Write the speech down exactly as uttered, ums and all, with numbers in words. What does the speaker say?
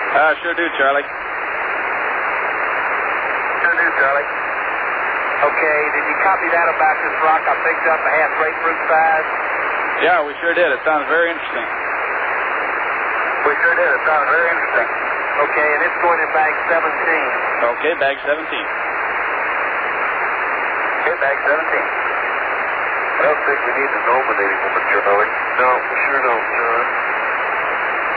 Uh, sure do, Charlie. Sure do, Charlie. Okay, did you copy that about this rock I picked up a half grapefruit size? Yeah, we sure did. It sounds very interesting. We sure did. It sounds very interesting. Okay, and it's going in bag seventeen. Okay, bag seventeen. Okay, bag seventeen. I don't think we need to nominate him, Mister Charlie. No, we sure don't, John.